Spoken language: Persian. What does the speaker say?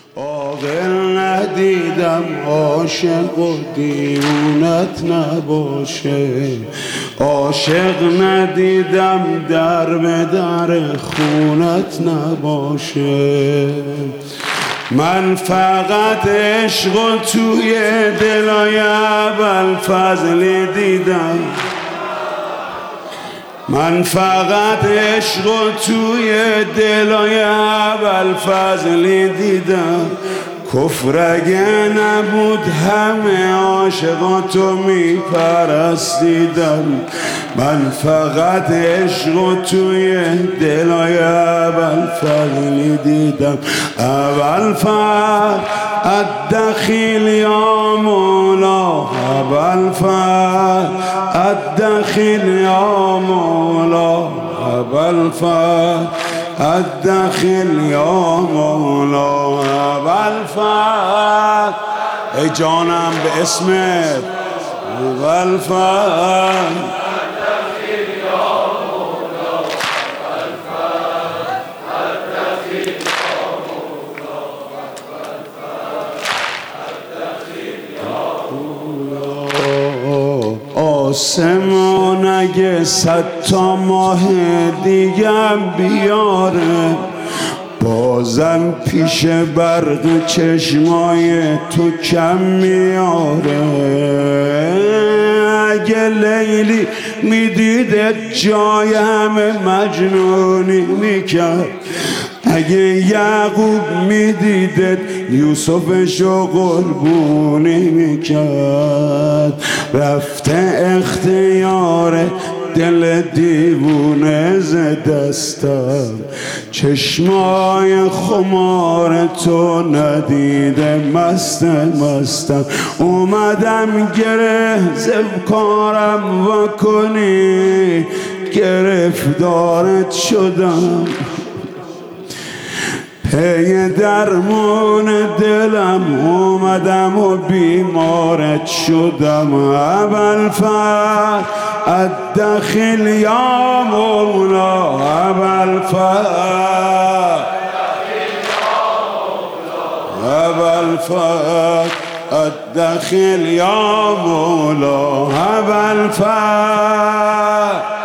عاقل ندیدم عاشق و دیوونت نباشه، عاشق ندیدم در به در خونت نباشه. من فقط عشق و توی دلای ابوالفضل دیدم، من فقط عشق و توی دلای ابوالفضل دیدم. کفر اگه نبود همه عاشقاتو میپرستیدم. من فقط عشق و توی دلای ابوالفضل دیدم. ابوالفضل الدخیل یا مولا، ابوالفضل الدخیل یا مولا، ابوالفضل الدخیل یا مولا، ابوالفضل ای جانم به اسمت، ابوالفضل الدخیل یا مولا، ابوالفضل الدخیل یا مولا، ابوالفضل الدخیل یا مولا. آسمان اگه 100 تا ماه دیگه بیاره، بازم پیش برق چشمای تو کم میاره. اگه لیلی میدیدت جای همه مجنونی میکرد، اگه یعقوب میدیدت یوسفشو قربونی میکرد. رفته اختیار دل دیوونه ز دستم، چشمای خمار تو ندیده مستم. اومدم گره زبکارم وکنی، گرفتارت شدم. پی درمون دلم اومدم و بیمارت شدم. ابوالفضل الدخیل یا مولا، ابوالفضل ابوالفضل الدخیل یا مولا، ابوالفضل